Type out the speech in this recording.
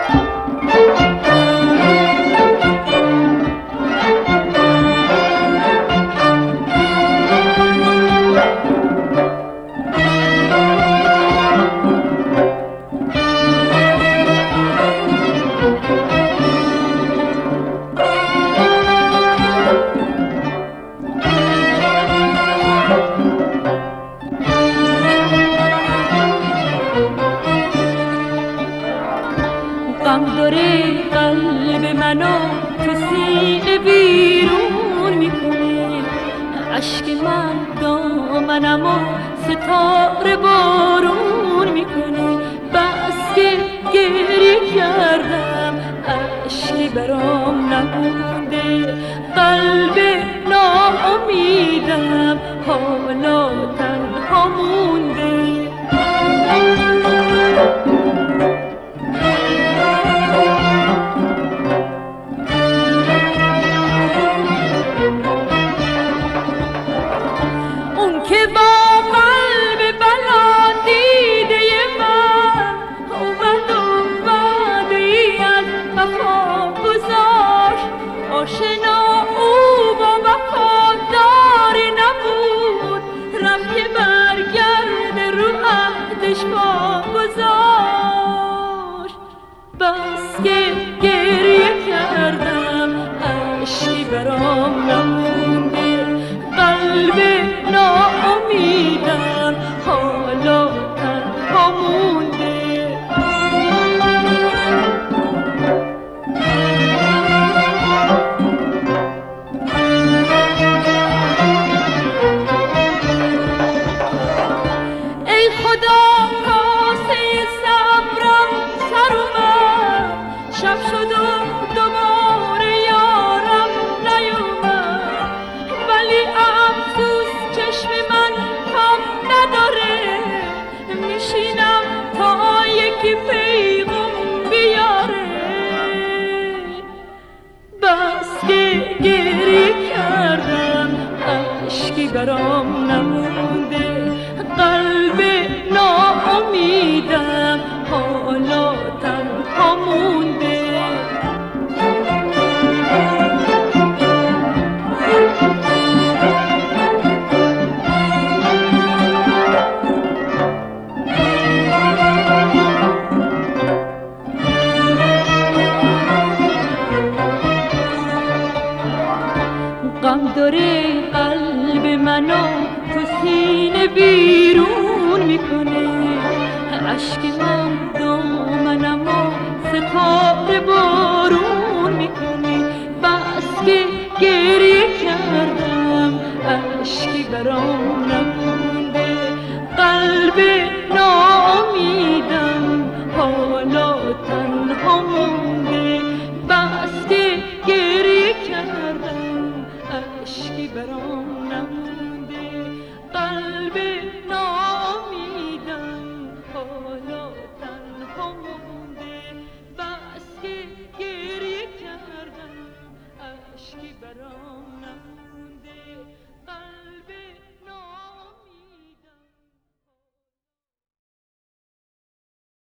غم داره قلب منو تو سینه بیرون میکنه، اشک من دامنمو ستاره بارون میکنه. بس که گریه کردم اشکی برام نمونده، قلب ناامیدم حالا تنها مونده. که با قلب بلا دیده من اومد و وعده‌ای از وفا گذاشت، آشنا او با وفاداری نبود، رفت که برگرده رو عهدش پا گذاشت. بس که گریه کردم اشکی برام نمونده، قلب ناامیدم حالا تنها مونده. ای خدا کاسه صبرم سر اومد، شب شد و دوباره یارم نیومد، ولی افسوس چشم من کم نداره، میشینم تا یکی پیغام بیاره. بس که گریه کردم اشکی برام نمونده، قلب ناامیدم حالا تنها مونده. غم داره قلب منو تو سینه بیرون میکنه، اشک من دامنمو ستاره بارون میکنه. بس که گریه کردم اشکی برام نمونده، قلب ناامیدم حالا تنها مونده. بس که گریه کردم اشکی برام نمونده.